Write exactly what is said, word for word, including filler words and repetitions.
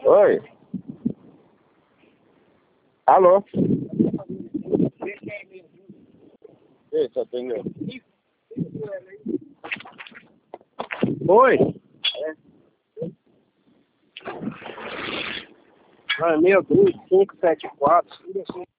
Oi. Alô? Ei, só tem eu. Oi. Ah, meu Deus, cinco, sete, quatro.